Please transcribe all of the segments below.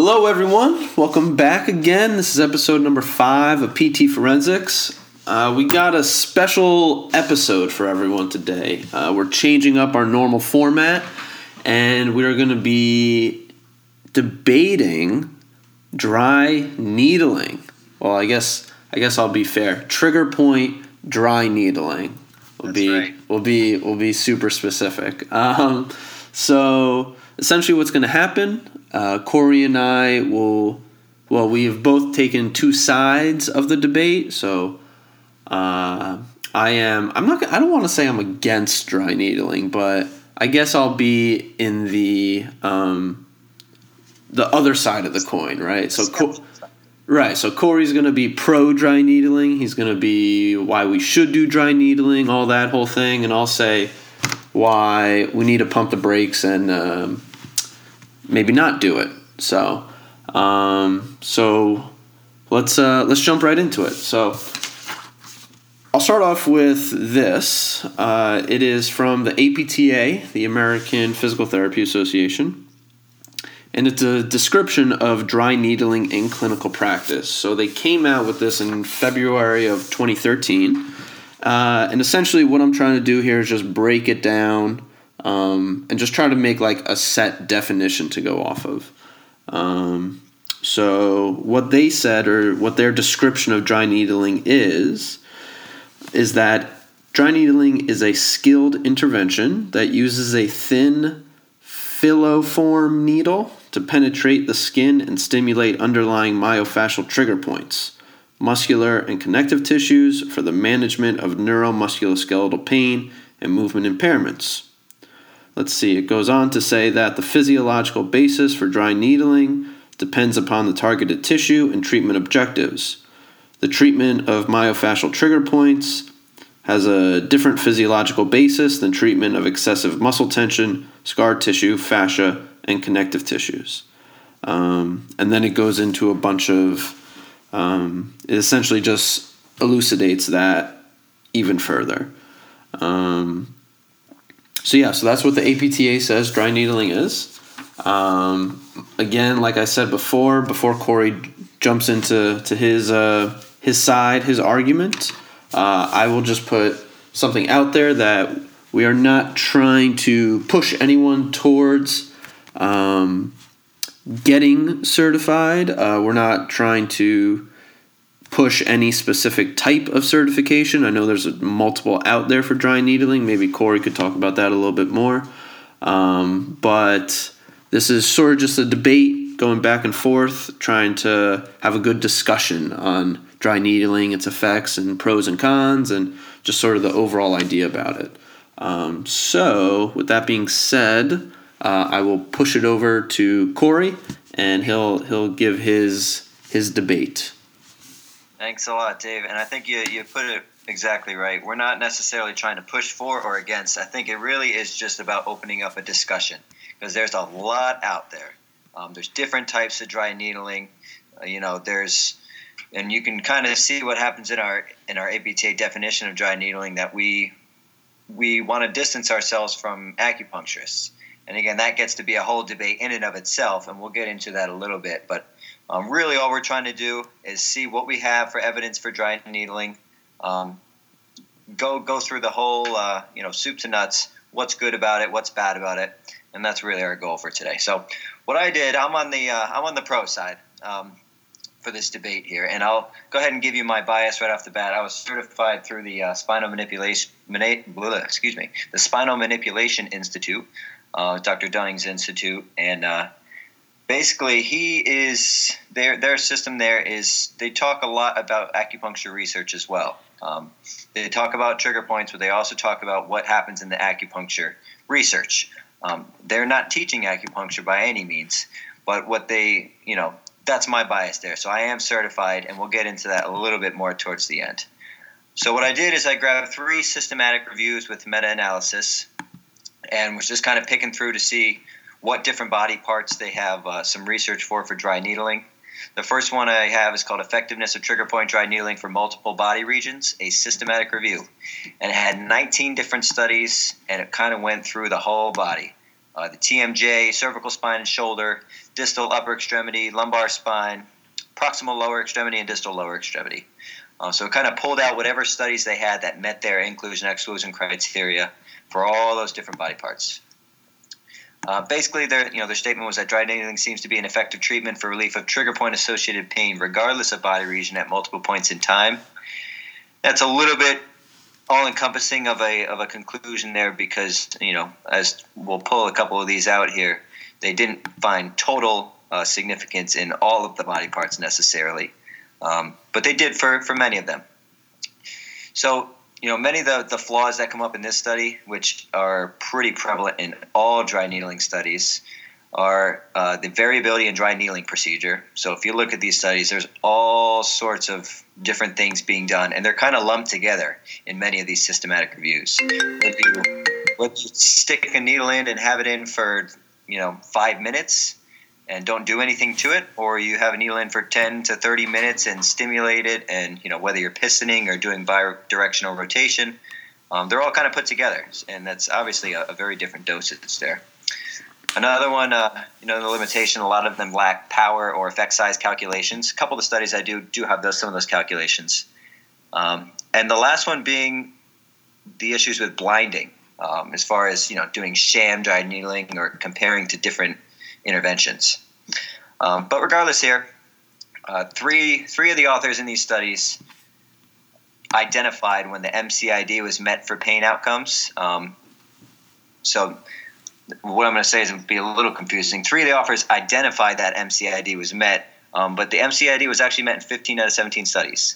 Hello, everyone. Welcome back again. This is episode number 5 of PT Forensics. We got a special episode for everyone today. We're changing up our normal format, and we're going to be debating dry needling. Well, I guess I'll be fair. Trigger point dry needling. We'll be super specific. So essentially, what's going to happen? Corey and I we have both taken two sides of the debate. So I don't want to say I'm against dry needling, but I guess I'll be in the other side of the coin, right? So Corey's going to be pro dry needling. He's going to be why we should do dry needling, all that whole thing, and I'll say why we need to pump the brakes and maybe not do it. So let's jump right into it. So I'll start off with this. It is from the APTA, the American Physical Therapy Association, and it's a description of dry needling in clinical practice. So they came out with this in February of 2013, and essentially what I'm trying to do here is just break it down and just try to make like a set definition to go off of. So what they said, or what their description of dry needling is that dry needling is a skilled intervention that uses a thin filiform needle to penetrate the skin and stimulate underlying myofascial trigger points, muscular and connective tissues for the management of neuromusculoskeletal pain and movement impairments. Let's see, it goes on to say that the physiological basis for dry needling depends upon the targeted tissue and treatment objectives. The treatment of myofascial trigger points has a different physiological basis than treatment of excessive muscle tension, scar tissue, fascia, and connective tissues. And then it goes into a bunch of, it essentially just elucidates that even further. So that's what the APTA says dry needling is. Again, like I said before Corey jumps into his side, his argument, I will just put something out there that we are not trying to push anyone towards getting certified. We're not trying to push any specific type of certification. I know there's multiple out there for dry needling. Maybe Corey could talk about that a little bit more. But this is sort of just a debate going back and forth, trying to have a good discussion on dry needling, its effects and pros and cons, and just sort of the overall idea about it. So with that being said, I will push it over to Corey, and he'll give his debate. Thanks a lot, Dave. And I think you put it exactly right. We're not necessarily trying to push for or against. I think it really is just about opening up a discussion, because there's a lot out there. There's different types of dry needling. And you can kind of see what happens in our APTA definition of dry needling, that we want to distance ourselves from acupuncturists. And again, that gets to be a whole debate in and of itself, and we'll get into that a little bit. But really all we're trying to do is see what we have for evidence for dry needling, go through the whole, soup to nuts, what's good about it, what's bad about it, and that's really our goal for today. So what I did, I'm on the pro side for this debate here, and I'll go ahead and give you my bias right off the bat. I was certified through the Spinal Manipulation Institute, Dr. Dunning's Institute, and basically their system there is, they talk a lot about acupuncture research as well. They talk about trigger points, but they also talk about what happens in the acupuncture research. They're not teaching acupuncture by any means, but what they, that's my bias there. So I am certified, and we'll get into that a little bit more towards the end. So what I did is I grabbed 3 systematic reviews with meta-analysis, and was just kind of picking through to see what different body parts they have some research for dry needling. The first one I have is called Effectiveness of Trigger Point Dry Needling for Multiple Body Regions, a systematic review. And it had 19 different studies, and it kind of went through the whole body. The TMJ, cervical spine and shoulder, distal upper extremity, lumbar spine, proximal lower extremity, and distal lower extremity. So it kind of pulled out whatever studies they had that met their inclusion-exclusion criteria for all those different body parts. Basically, their statement was that dry needling seems to be an effective treatment for relief of trigger point-associated pain, regardless of body region, at multiple points in time. That's a little bit all-encompassing of a conclusion there, because as we'll pull a couple of these out here, they didn't find total significance in all of the body parts necessarily, but they did for many of them. So many of the flaws that come up in this study, which are pretty prevalent in all dry needling studies, are the variability in dry needling procedure. So if you look at these studies, there's all sorts of different things being done, and they're kind of lumped together in many of these systematic reviews. Whether you stick a needle in and have it in for 5 minutes and don't do anything to it, or you have a needle in for 10 to 30 minutes and stimulate it, and whether you're pistoning or doing bidirectional rotation, they're all kind of put together, and that's obviously a very different dosage there. Another one, the limitation, a lot of them lack power or effect size calculations. A couple of the studies I do have some of those calculations. And the last one being the issues with blinding, as far as doing sham dry needling or comparing to different interventions. But regardless here, three of the authors in these studies identified when the MCID was met for pain outcomes. So what I'm going to say is it would be a little confusing. 3 of the authors identified that MCID was met, but the MCID was actually met in 15 out of 17 studies.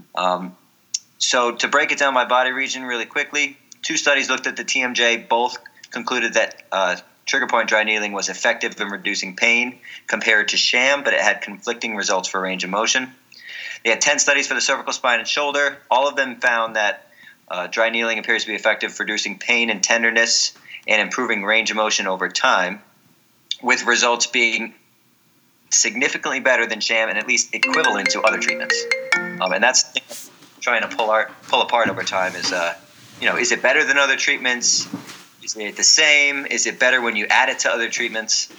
So to break it down by body region really quickly, 2 studies looked at the TMJ. Both concluded that trigger point dry needling was effective in reducing pain compared to sham, but it had conflicting results for range of motion. They had 10 studies for the cervical spine and shoulder. All of them found that dry needling appears to be effective for reducing pain and tenderness and improving range of motion over time, with results being significantly better than sham and at least equivalent to other treatments. And that's trying to pull apart over time is, is it better than other treatments? Is it the same? Is it better when you add it to other treatments?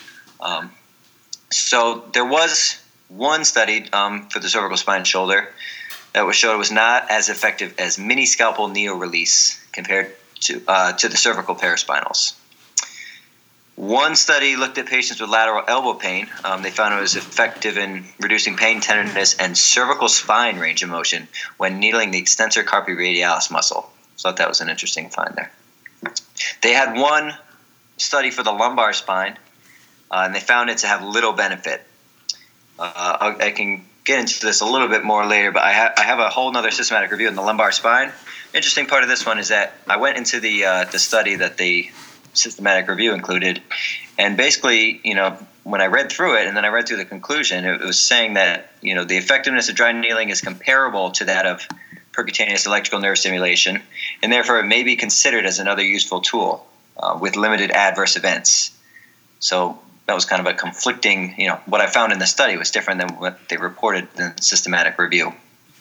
So there was one study for the cervical spine and shoulder that showed it was not as effective as mini scalpel neo-release compared to the cervical paraspinals. One study looked at patients with lateral elbow pain. They found it was effective in reducing pain, tenderness, and cervical spine range of motion when needling the extensor carpi radialis muscle. So I thought that was an interesting find there. They had one study for the lumbar spine, and they found it to have little benefit. I can get into this a little bit more later, but I have a whole other systematic review in the lumbar spine. Interesting part of this one is that I went into the study that the systematic review included, and basically, when I read through it and then I read through the conclusion, it was saying that the effectiveness of dry needling is comparable to that of percutaneous electrical nerve stimulation, and therefore it may be considered as another useful tool with limited adverse events. So that was kind of a conflicting, what I found in the study was different than what they reported in the systematic review.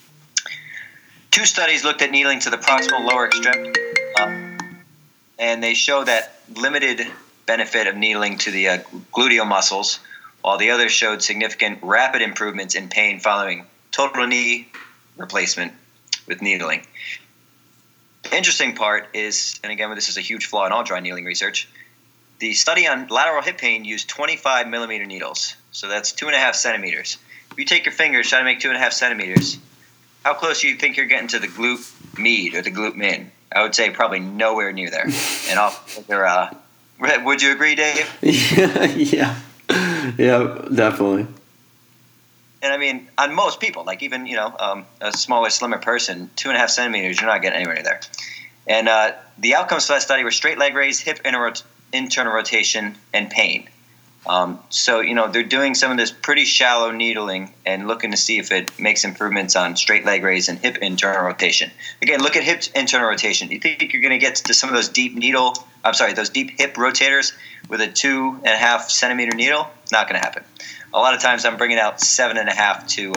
2 studies looked at needling to the proximal lower extremity, and they show that limited benefit of needling to the gluteal muscles, while the others showed significant rapid improvements in pain following total knee replacement with needling. The interesting part is, and again, this is a huge flaw in all dry needling research, the study on lateral hip pain used 25 millimeter needles. So that's 2.5 centimeters. If you take your fingers, try to make 2.5 centimeters, how close do you think you're getting to the glute med or the glute min? I would say probably nowhere near there. And would you agree, Dave? Yeah, definitely. And I mean, on most people, like even a smaller, slimmer person, 2.5 centimeters, you're not getting anywhere near there. And the outcomes for that study were straight leg raise, hip internal rotation, and pain. So they're doing some of this pretty shallow needling and looking to see if it makes improvements on straight leg raise and hip internal rotation. Again, look at hip internal rotation. You think you're going to get to some of those deep those deep hip rotators with a 2.5 centimeter needle? Not going to happen. A lot of times I'm bringing out 7.5 to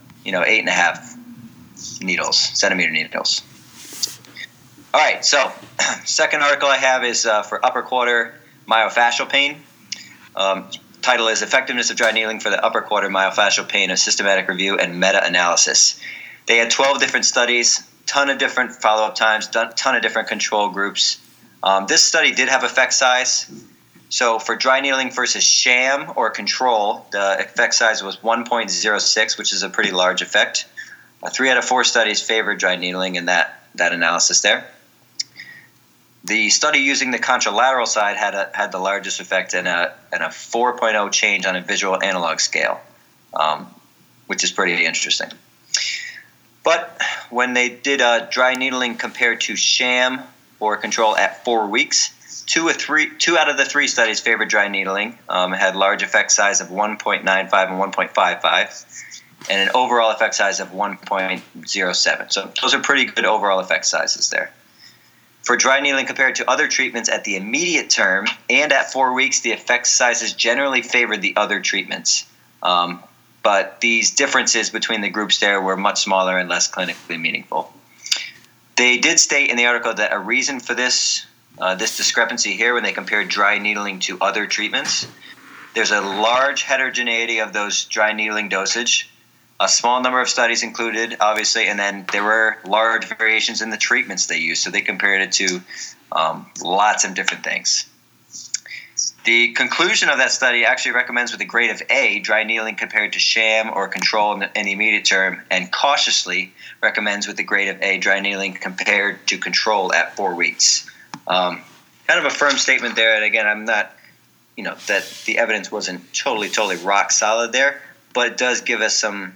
8.5 centimeter needles. All right, so second article I have is for upper quarter myofascial pain. title is Effectiveness of Dry Needling for the Upper Quarter Myofascial Pain, a Systematic Review and Meta-Analysis. They had 12 different studies, ton of different follow-up times, ton of different control groups. This study did have effect size. So for dry needling versus sham or control, the effect size was 1.06, which is a pretty large effect. 3 out of 4 studies favored dry needling in that analysis there. The study using the contralateral side had the largest effect and a 4.0 change on a visual analog scale, which is pretty interesting. But when they did dry needling compared to sham or control at 4 weeks, 2 out of the 3 studies favored dry needling, had large effect size of 1.95 and 1.55, and an overall effect size of 1.07. So those are pretty good overall effect sizes there. For dry needling compared to other treatments at the immediate term and at 4 weeks, the effect sizes generally favored the other treatments. But these differences between the groups there were much smaller and less clinically meaningful. They did state in the article that a reason for this discrepancy here when they compared dry needling to other treatments, there's a large heterogeneity of those dry needling dosage. A small number of studies included, obviously, and then there were large variations in the treatments they used. So they compared it to lots of different things. The conclusion of that study actually recommends with a grade of A, dry needling compared to sham or control in the immediate term, and cautiously recommends with the grade of A, dry needling compared to control at 4 weeks. Kind of a firm statement there. And again, I'm not, that the evidence wasn't totally rock solid there, but it does give us some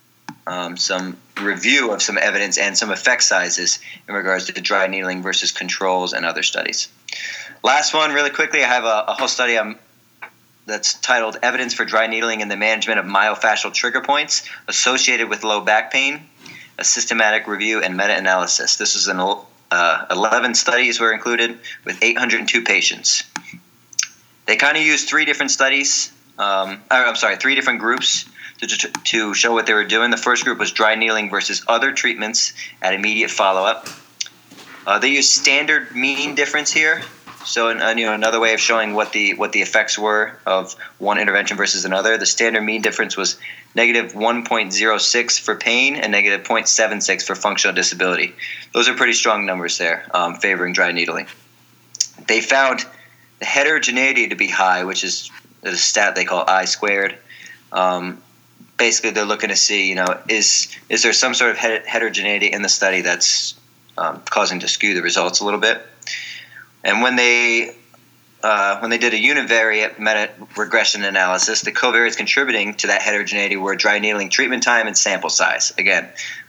review of some evidence and some effect sizes in regards to the dry needling versus controls and other studies. Last one, really quickly, I have a whole study that's titled Evidence for Dry Needling in the Management of Myofascial Trigger Points Associated with Low Back Pain, a Systematic Review and Meta-Analysis. This is 11 studies were included with 802 patients. They kind of used 3 different studies, 3 different groups to show what they were doing. The first group was dry needling versus other treatments at immediate follow-up. They used standard mean difference here. So, another way of showing what the effects were of one intervention versus another. The standard mean difference was negative 1.06 for pain and negative 0.76 for functional disability. Those are pretty strong numbers there, favoring dry needling. They found the heterogeneity to be high, which is a stat they call I squared. Basically, they're looking to see, is there some sort of heterogeneity in the study that's causing to skew the results a little bit. And when they did a univariate meta-regression analysis, the covariates contributing to that heterogeneity were dry needling treatment time and sample size. Again,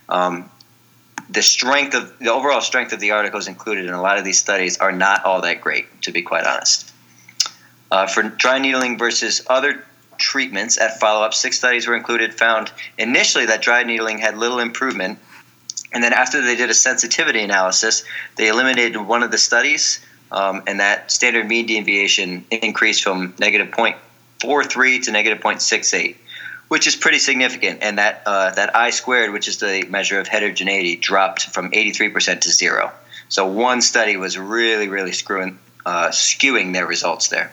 the overall strength of the articles included in a lot of these studies are not all that great, to be quite honest. For dry needling versus other treatments at follow-up, 6 studies were included, found initially that dry needling had little improvement, and then after they did a sensitivity analysis, they eliminated one of the studies, and that standard mean deviation increased from negative 0.43 to negative 0.68, which is pretty significant, and that I squared, which is the measure of heterogeneity, dropped from 83% to 0. So one study was really skewing their results there.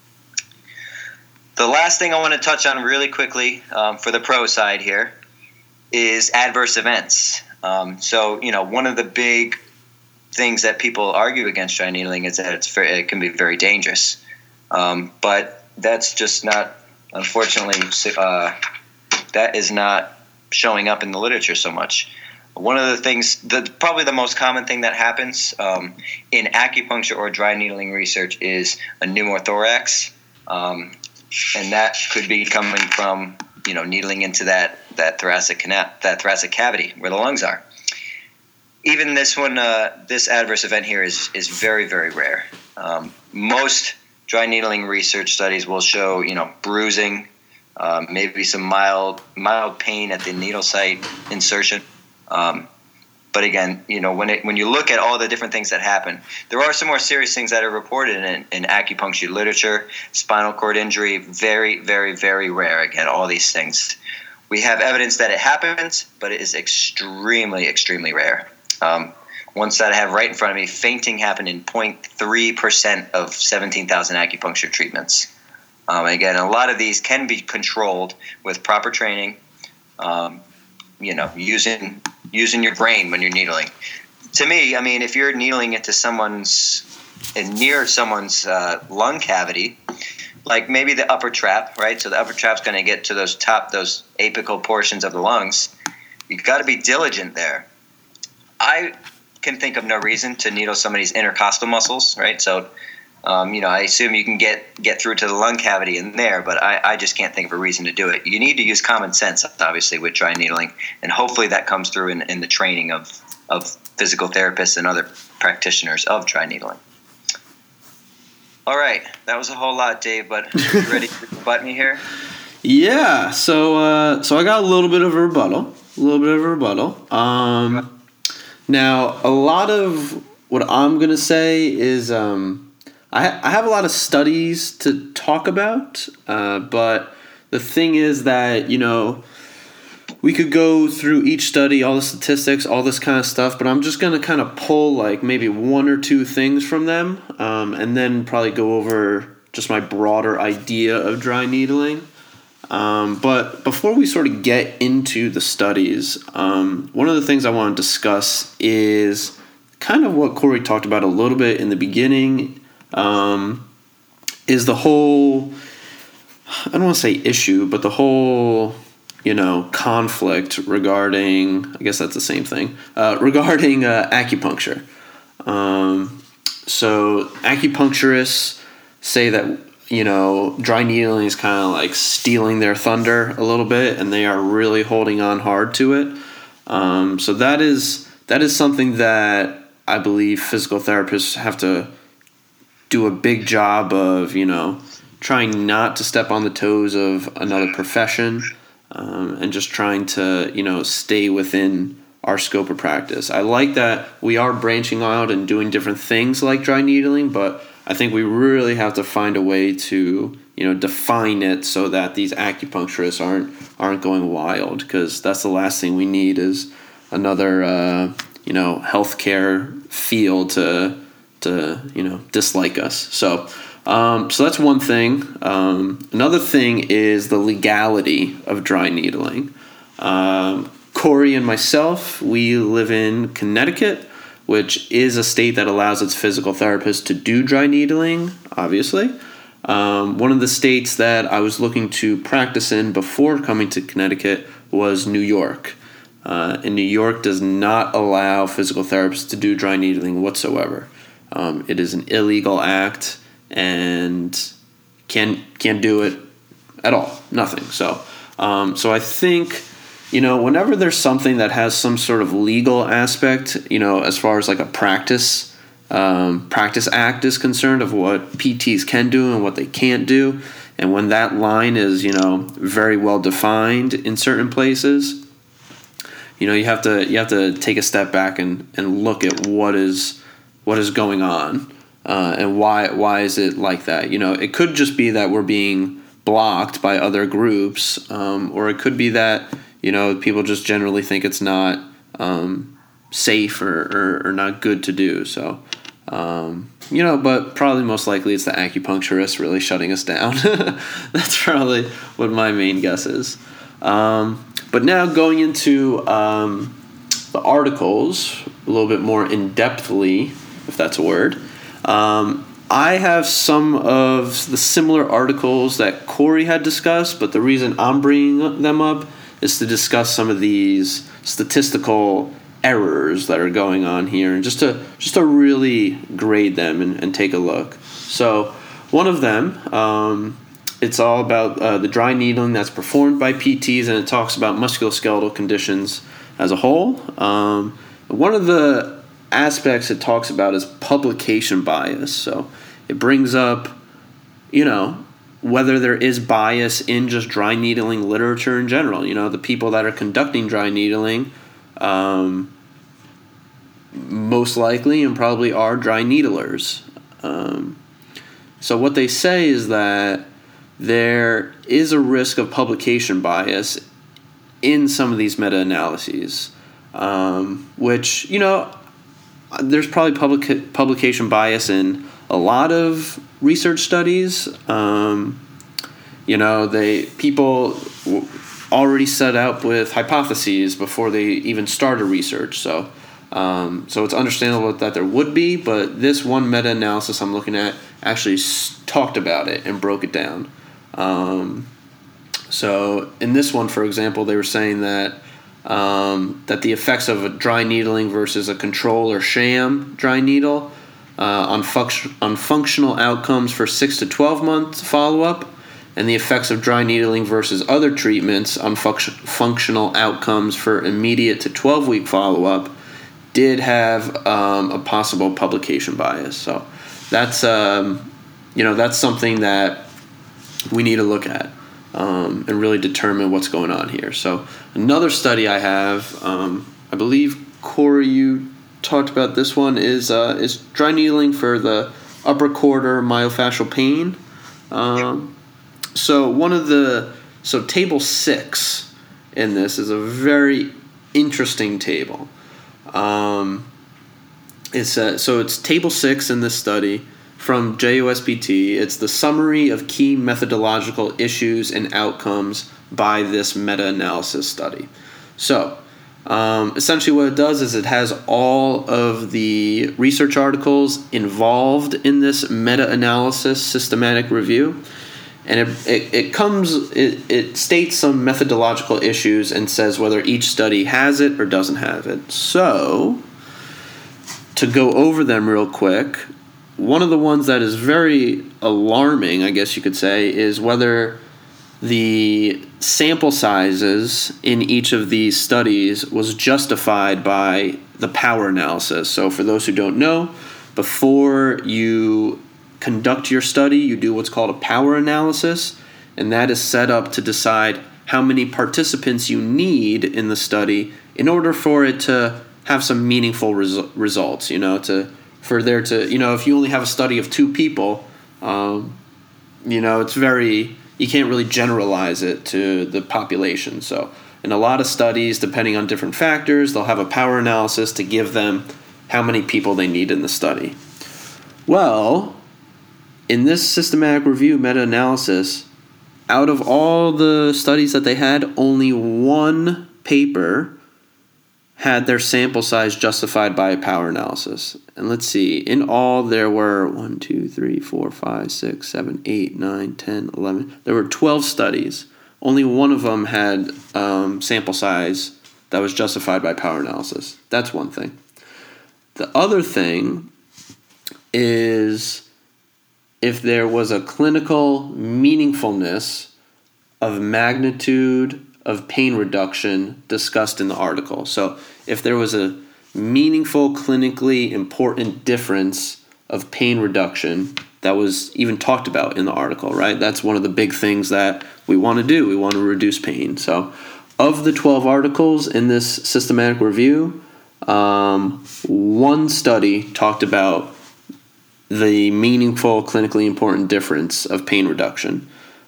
The last thing I want to touch on really quickly for the pro side here is adverse events. So, one of the big things that people argue against dry needling is that it can be very dangerous. But that's just not, unfortunately, that is not showing up in the literature so much. One of the things, probably the most common thing that happens in acupuncture or dry needling research is a pneumothorax. And that could be coming from, needling into that thoracic cavity where the lungs are. Even this one, this adverse event here is very, very rare. Most dry needling research studies will show, bruising, maybe some mild pain at the needle site insertion. But again, when you look at all the different things that happen, there are some more serious things that are reported in acupuncture literature. Spinal cord injury, very, very, very rare. Again, all these things. We have evidence that it happens, but it is extremely, extremely rare. One stat I have right in front of me, fainting happened in 0.3% of 17,000 acupuncture treatments. Again, a lot of these can be controlled with proper training. Using your brain when you're needling. To me, I mean, if you're needling into near someone's lung cavity, like maybe the upper trap, right? So the upper trap's going to get to those apical portions of the lungs. You've got to be diligent there. I can think of no reason to needle somebody's intercostal muscles, right? So, I assume you can get through to the lung cavity in there, but I just can't think of a reason to do it. You need to use common sense, obviously, with dry needling, and hopefully that comes through in the training of physical therapists and other practitioners of dry needling. All right, that was a whole lot, Dave, but are you ready to rebut me here? Yeah, so I got a little bit of a rebuttal. Now, a lot of what I'm going to say is I have a lot of studies to talk about, but the thing is that, we could go through each study, all the statistics, all this kind of stuff, but I'm just going to kind of pull like maybe one or two things from them, and then probably go over just my broader idea of dry needling. But before we sort of get into the studies, one of the things I want to discuss is kind of what Corey talked about a little bit in the beginning, is the whole, I don't want to say issue, but the whole, conflict regarding, I guess that's the same thing, regarding acupuncture. So acupuncturists say that, dry needling is kind of like stealing their thunder a little bit, and they are really holding on hard to it. So that is something that I believe physical therapists have to do a big job of, trying not to step on the toes of another profession, and just trying to, stay within our scope of practice. I like that we are branching out and doing different things like dry needling, but I think we really have to find a way to, define it so that these acupuncturists aren't going wild, because that's the last thing we need is another, healthcare field to dislike us. So that's one thing. Another thing is the legality of dry needling. Corey and myself, we live in Connecticut, which is a state that allows its physical therapists to do dry needling, obviously. One of the states that I was looking to practice in before coming to Connecticut was New York. And New York does not allow physical therapists to do dry needling whatsoever. It is an illegal act and can't do it at all. Nothing. So I think, whenever there's something that has some sort of legal aspect, as far as like a practice act is concerned of what PTs can do and what they can't do, and when that line is, very well defined in certain places, you have to take a step back and look at what is going on, and why is it like that. It could just be that we're being blocked by other groups, or it could be that people just generally think it's not safe or not good to do. So but probably most likely it's the acupuncturist really shutting us down. That's probably what my main guess is. But now going into the articles a little bit more in-depthly, if that's a word, I have some of the similar articles that Corey had discussed, but the reason I'm bringing them up is to discuss some of these statistical errors that are going on here, and just to really grade them and take a look. So one of them, it's all about the dry needling that's performed by PTs, and it talks about musculoskeletal conditions as a whole. One of the aspects it talks about is publication bias. So it brings up, whether there is bias in just dry needling literature in general. The people that are conducting dry needling most likely and probably are dry needlers. So what they say is that there is a risk of publication bias in some of these meta-analyses, which, there's probably publication bias in a lot of research studies, People already set out with hypotheses before they even started research. So it's understandable that there would be, but this one meta-analysis I'm looking at actually talked about it and broke it down. So in this one, for example, they were saying that the effects of a dry needling versus a control or sham dry needle on functional outcomes for 6 to 12 months follow-up, and the effects of dry needling versus other treatments on functional outcomes for immediate to 12-week follow-up did have a possible publication bias. So that's something that we need to look at and really determine what's going on here. So another study I have, I believe Corey, you talked about this one, is dry needling for the upper quarter myofascial pain. So table 6 in this is a very interesting table. It's table 6 in this study from JOSPT. It's the summary of key methodological issues and outcomes by this meta-analysis study. So essentially what it does is it has all of the research articles involved in this meta-analysis systematic review. And it states some methodological issues and says whether each study has it or doesn't have it. So, to go over them real quick, one of the ones that is very alarming, I guess you could say, is whether the sample sizes in each of these studies was justified by the power analysis. So, for those who don't know, before you conduct your study, you do what's called a power analysis, and that is set up to decide how many participants you need in the study in order for it to have some meaningful results. If you only have a study of 2 people, it's you can't really generalize it to the population. So in a lot of studies, depending on different factors, they'll have a power analysis to give them how many people they need in the study. Well, in this systematic review meta-analysis, out of all the studies that they had, only one paper had their sample size justified by a power analysis. And let's see, in all there were 1, 2, 3, 4, 5, 6, 7, 8, 9, 10, 11. There were 12 studies. Only one of them had sample size that was justified by power analysis. That's one thing. The other thing is if there was a clinical meaningfulness of magnitude of pain reduction discussed in the article. So if there was a meaningful, clinically important difference of pain reduction that was even talked about in the article, right? That's one of the big things that we want to do. We want to reduce pain. So of the 12 articles in this systematic review, one study talked about the meaningful, clinically important difference of pain reduction.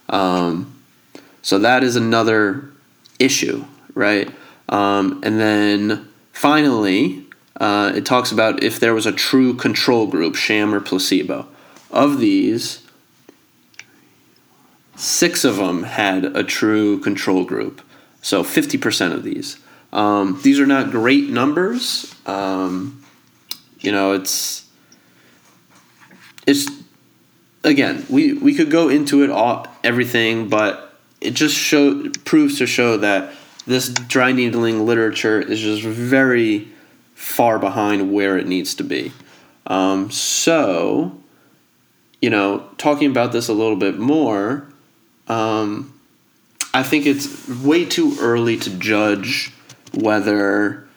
So that is another issue, right? And then finally, it talks about if there was a true control group, sham or placebo. Of these, 6 of them had a true control group. So 50% of these. These are not great numbers. It's again, we could go into it everything, but it just proves to show that this dry needling literature is just very far behind where it needs to be. Talking about this a little bit more, I think it's way too early to judge whether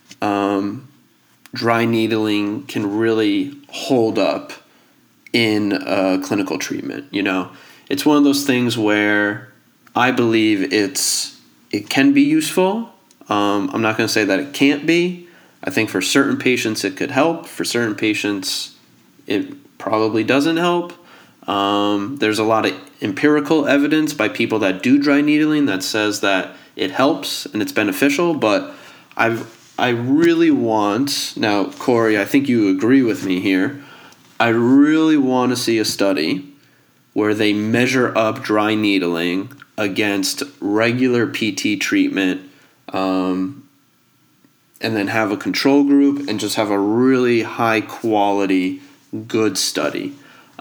dry needling can really hold up in a clinical treatment. It's one of those things where I believe it can be useful. I'm not going to say that it can't be. I think for certain patients it could help. For certain patients it probably doesn't help. There's a lot of empirical evidence by people that do dry needling that says that it helps and it's beneficial, but I really want, now Corey, I think you agree with me here, I really want to see a study where they measure up dry needling against regular PT treatment, and then have a control group and just have a really high quality, good study.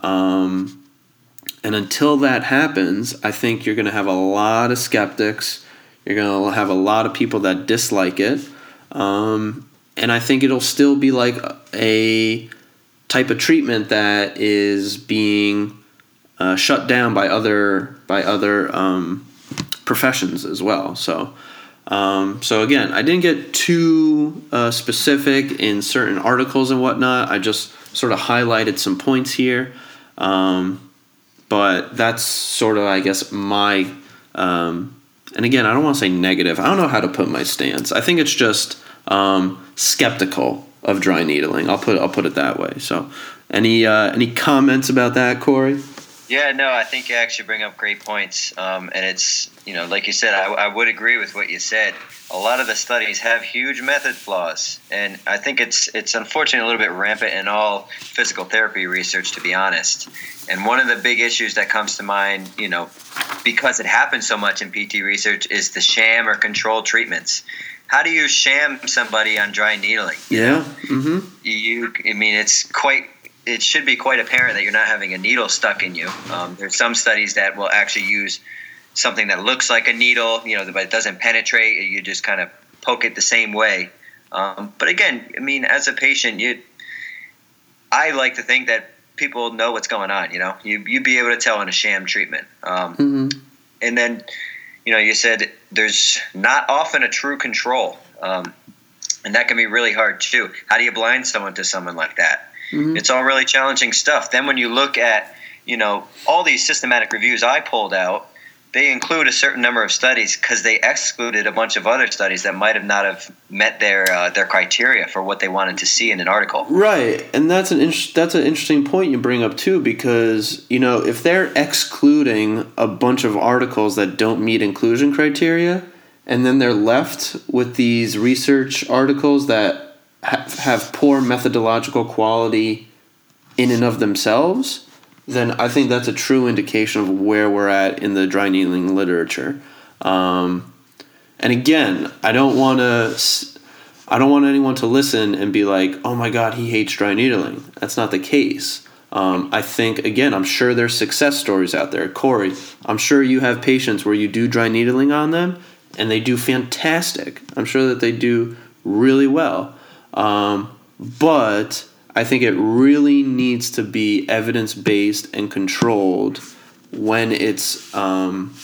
And until that happens, I think you're going to have a lot of skeptics. You're going to have a lot of people that dislike it. And I think it'll still be like a type of treatment that is being shut down by other professions as well. So again, I didn't get too specific in certain articles and whatnot. I just sort of highlighted some points here. But that's sort of, I guess, my, and again, I don't want to say negative. I don't know how to put my stance. I think it's just skeptical of dry needling. I'll put it that way. So, any comments about that, Corey? Yeah, no, I think you actually bring up great points. And it's, like you said, I would agree with what you said. A lot of the studies have huge method flaws, and I think it's unfortunately a little bit rampant in all physical therapy research, to be honest. And one of the big issues that comes to mind, because it happens so much in PT research, is the sham or controlled treatments. How do you sham somebody on dry needling? Yeah. Mm-hmm. It should be quite apparent that you're not having a needle stuck in you. There's some studies that will actually use something that looks like a needle, but it doesn't penetrate. You just kind of poke it the same way. But again, as a patient, I like to think that people know what's going on. You'd be able to tell in a sham treatment. And then, you said there's not often a true control, and that can be really hard too. How do you blind someone to someone like that? Mm-hmm. It's all really challenging stuff. Then when you look at, all these systematic reviews I pulled out, they include a certain number of studies because they excluded a bunch of other studies that might have not have met their criteria for what they wanted to see in an article. Right, and that's an interesting point you bring up too, because if they're excluding a bunch of articles that don't meet inclusion criteria, and then they're left with these research articles that have poor methodological quality in and of themselves, then I think that's a true indication of where we're at in the dry needling literature. And again, I don't want anyone to listen and be like, "Oh my God, he hates dry needling." That's not the case. I think, again, I'm sure there's success stories out there. Corey, I'm sure you have patients where you do dry needling on them, and they do fantastic. I'm sure that they do really well. But I think it really needs to be evidence-based and controlled when it's trying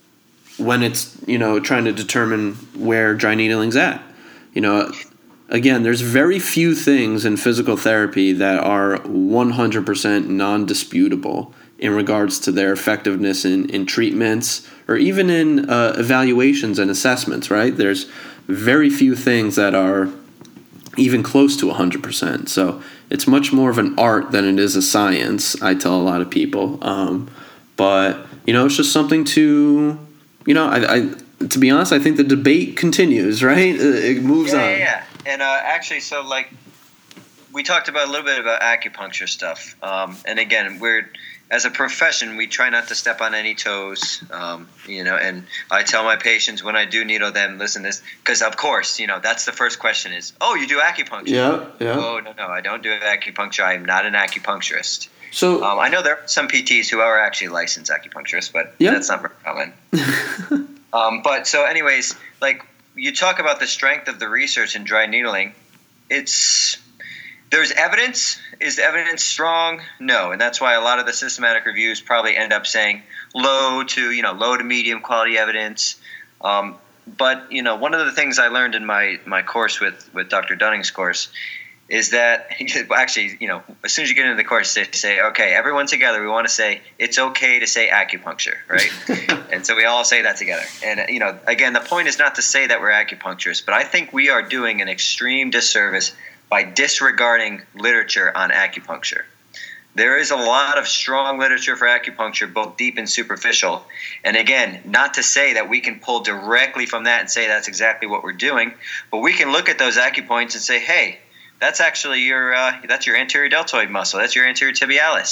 to determine where dry needling's at. Again, there's very few things in physical therapy that are 100% non-disputable in regards to their effectiveness in treatments or even in evaluations and assessments, right? There's very few things that are even close to 100%. So it's much more of an art than it is a science, I tell a lot of people. But it's just something to, to be honest, I think the debate continues, right? It moves on. Yeah. And actually, so we talked about a little bit about acupuncture stuff. And again, as a profession, we try not to step on any toes, and I tell my patients when I do needle them, listen, because of course, that's the first question is, oh, you do acupuncture? Yeah. Oh, no, I don't do acupuncture. I'm not an acupuncturist. So I know there are some PTs who are actually licensed acupuncturists, but that's not very common. But so anyways, you talk about the strength of the research in dry needling. There's evidence. Is the evidence strong? No, and that's why a lot of the systematic reviews probably end up saying low to medium quality evidence. But one of the things I learned in my course with Dr. Dunning's course is that actually, as soon as you get into the course, they say, okay, everyone together, we want to say it's okay to say acupuncture, right? And so we all say that together. And, again, the point is not to say that we're acupuncturists, but I think we are doing an extreme disservice by disregarding literature on acupuncture. There is a lot of strong literature for acupuncture, both deep and superficial. And again, not to say that we can pull directly from that and say that's exactly what we're doing, but we can look at those acupoints and say, hey, that's actually that's your anterior deltoid muscle. That's your anterior tibialis.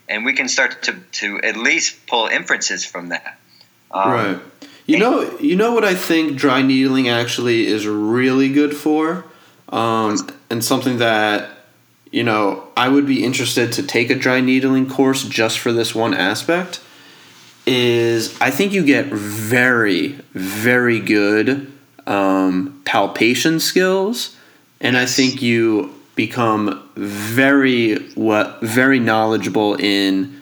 and we can start to at least pull inferences from that. Right. You know what I think dry needling actually is really good for, and something that, I would be interested to take a dry needling course just for this one aspect, is I think you get very, very good palpation skills, and I think you become very knowledgeable in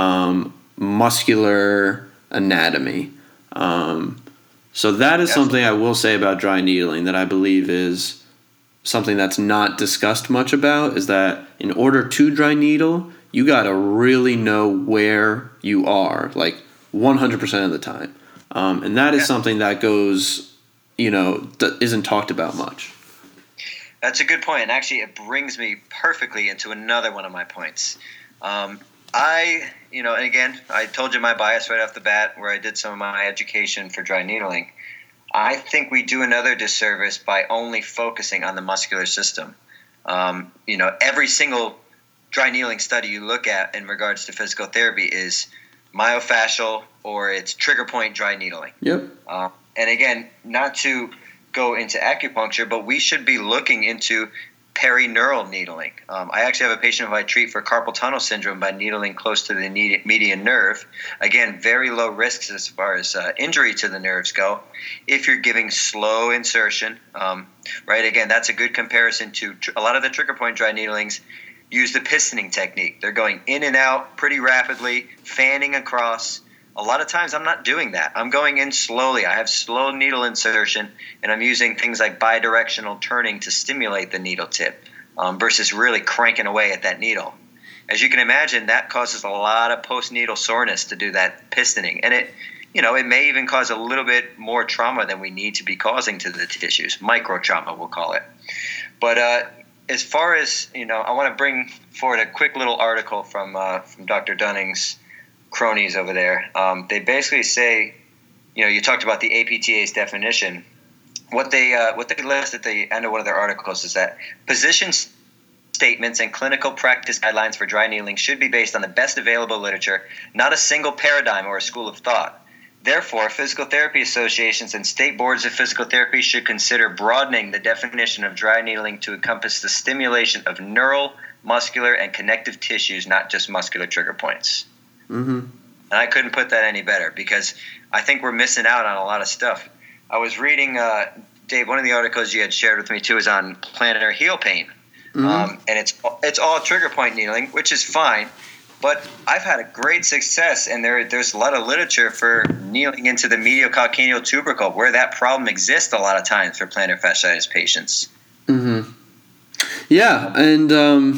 muscular anatomy. So that is something I will say about dry needling that I believe is something that's not discussed much about, is that in order to dry needle, you got to really know where you are, like 100% of the time. And that is something that goes, that isn't talked about much. That's a good point. And actually, it brings me perfectly into another one of my points. And again, I told you my bias right off the bat where I did some of my education for dry needling. I think we do another disservice by only focusing on the muscular system. Every single dry needling study you look at in regards to physical therapy is myofascial or it's trigger point dry needling. Yep. And again, not to go into acupuncture, but we should be looking into perineural needling. I actually have a patient who I treat for carpal tunnel syndrome by needling close to the median nerve. Again, very low risks as far as injury to the nerves go. If you're giving slow insertion, right? Again, that's a good comparison to a lot of the trigger point dry needlings use the pistoning technique. They're going in and out pretty rapidly, fanning across. A lot of times I'm not doing that. I'm going in slowly. I have slow needle insertion, and I'm using things like bidirectional turning to stimulate the needle tip versus really cranking away at that needle. As you can imagine, that causes a lot of post-needle soreness to do that pistoning. And it may even cause a little bit more trauma than we need to be causing to the tissues. Micro trauma, we'll call it. But as far as, I want to bring forward a quick little article from Dr. Dunning's cronies over there. They basically say, you talked about the APTA's definition. What they list at the end of one of their articles is that position statements and clinical practice guidelines for dry needling should be based on the best available literature, not a single paradigm or a school of thought. Therefore, physical therapy associations and state boards of physical therapy should consider broadening the definition of dry needling to encompass the stimulation of neural, muscular, and connective tissues, not just muscular trigger points. Mm-hmm. And I couldn't put that any better because I think we're missing out on a lot of stuff. I was reading, Dave, one of the articles you had shared with me too is on plantar heel pain. Mm-hmm. And it's all trigger point needling, which is fine. But I've had a great success, and there's a lot of literature for needling into the medial calcaneal tubercle where that problem exists a lot of times for plantar fasciitis patients. Mm-hmm. Yeah, and,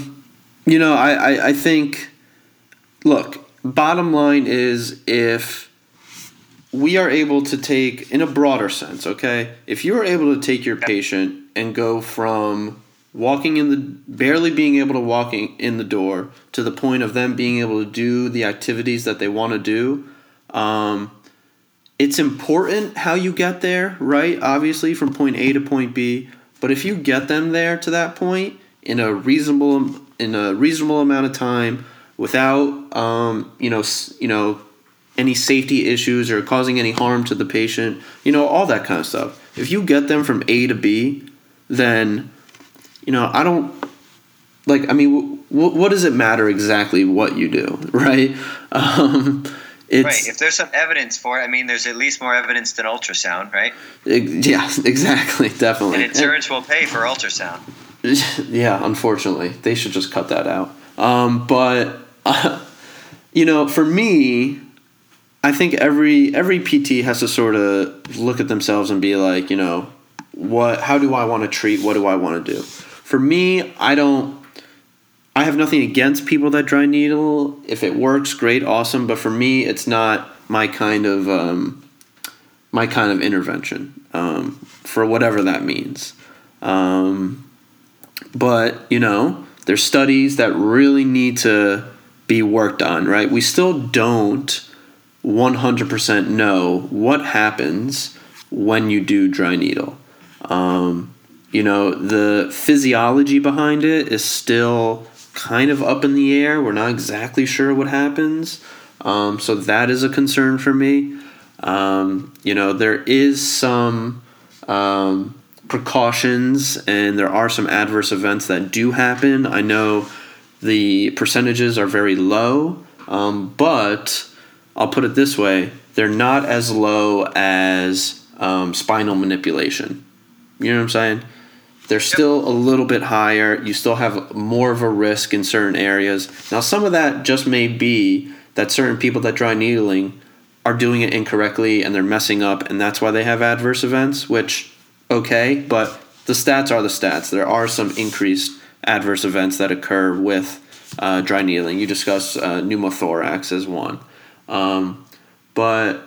I think, look, bottom line is if we are able to take, in a broader sense, okay, if you are able to take your patient and go from barely being able to walk in the door to the point of them being able to do the activities that they want to do, it's important how you get there, right? Obviously from point A to point B, but if you get them there to that point in a reasonable amount of time without any safety issues or causing any harm to the patient, all that kind of stuff. If you get them from A to B, then I don't what does it matter exactly what you do, right? Right. If there's some evidence for it, there's at least more evidence than ultrasound, right? Yeah, exactly, definitely. And insurance will pay for ultrasound. Yeah, unfortunately, they should just cut that out. For me, I think every PT has to sort of look at themselves and be like, how do I want to treat? What do I want to do? For me, I have nothing against people that dry needle. If it works, great, awesome. But for me, it's not my kind of intervention, for whatever that means. But there's studies that really need to be worked on, right? We still don't 100% know what happens when you do dry needle. The physiology behind it is still kind of up in the air. We're not exactly sure what happens. So that is a concern for me. There is some precautions, and there are some adverse events that do happen. I know the percentages are very low, but I'll put it this way. They're not as low as spinal manipulation. You know what I'm saying? They're still a little bit higher. You still have more of a risk in certain areas. Now, some of that just may be that certain people that dry needling are doing it incorrectly and they're messing up, and that's why they have adverse events, which, okay, but the stats are the stats. There are some increased adverse events that occur with dry needling. You discussed pneumothorax as one. But,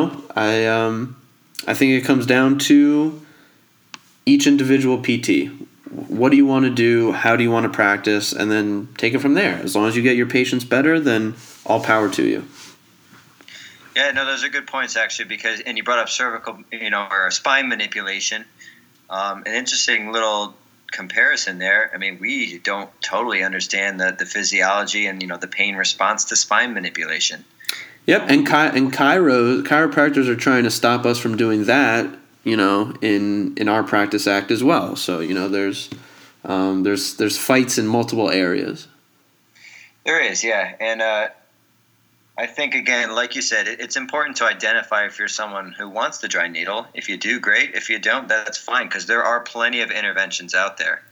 I think it comes down to each individual PT. What do you want to do? How do you want to practice? And then take it from there. As long as you get your patients better, then all power to you. Yeah, no, those are good points actually, and you brought up cervical, or spine manipulation. An interesting little comparison there. I mean, we don't totally understand the physiology and, the pain response to spine manipulation. Yep, and chiropractors are trying to stop us from doing that, in our practice act as well. So, there's fights in multiple areas. There is, yeah. And I think, again, like you said, it's important to identify if you're someone who wants the dry needle. If you do, great. If you don't, that's fine, because there are plenty of interventions out there.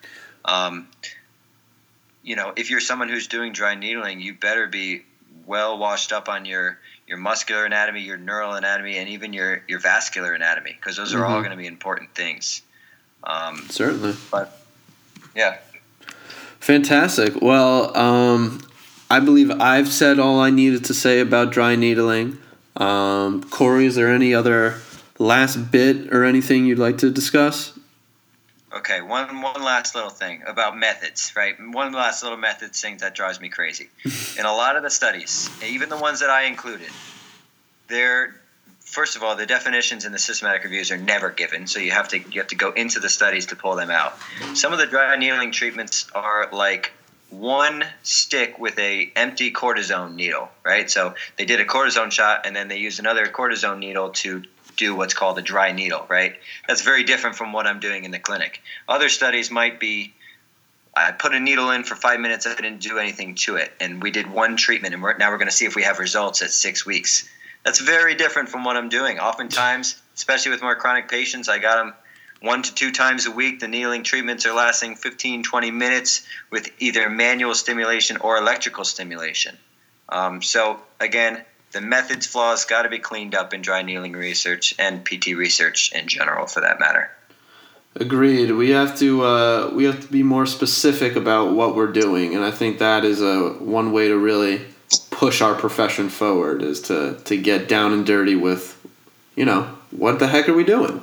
If you're someone who's doing dry needling, you better be well washed up on your muscular anatomy, your neural anatomy, and even your vascular anatomy, because those are all going to be important things. Certainly. But, yeah. Fantastic. Well, I believe I've said all I needed to say about dry needling. Corey, is there any other last bit or anything you'd like to discuss? Okay, one last little thing about methods, right? One last little methods thing that drives me crazy. In a lot of the studies, even the ones that I included, first of all, the definitions in the systematic reviews are never given, so you have to go into the studies to pull them out. Some of the dry needling treatments are like one stick with a empty cortisone needle, right? So they did a cortisone shot, and then they used another cortisone needle to do what's called a dry needle, right? That's very different from what I'm doing in the clinic. Other studies might be, I put a needle in for 5 minutes, I didn't do anything to it, and we did one treatment, and now we're going to see if we have results at 6 weeks. That's very different from what I'm doing. Oftentimes, especially with more chronic patients, I got them 1 to 2 times a week. The needling treatments are lasting 15, 20 minutes with either manual stimulation or electrical stimulation. So, again, the methods flaws got to be cleaned up in dry needling research and PT research in general, for that matter. Agreed. We have to be more specific about what we're doing, and I think that is one way to really push our profession forward, is to get down and dirty with, what the heck are we doing?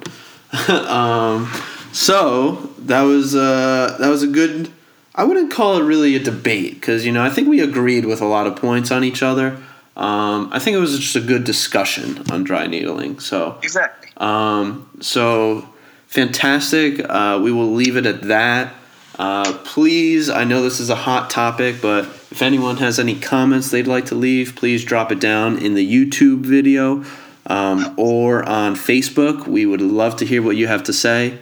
So that was a good. I wouldn't call it really a debate, because I think we agreed with a lot of points on each other. I think it was just a good discussion on dry needling. So exactly. So fantastic. We will leave it at that. Please, I know this is a hot topic, but if anyone has any comments they'd like to leave, please drop it down in the YouTube video or on Facebook. We would love to hear what you have to say.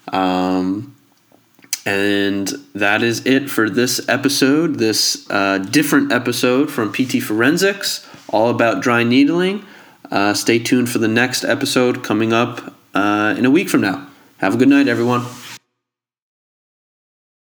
And that is it for this episode, this different episode from PT Forensics, all about dry needling. Stay tuned for the next episode coming up in a week from now. Have a good night, everyone.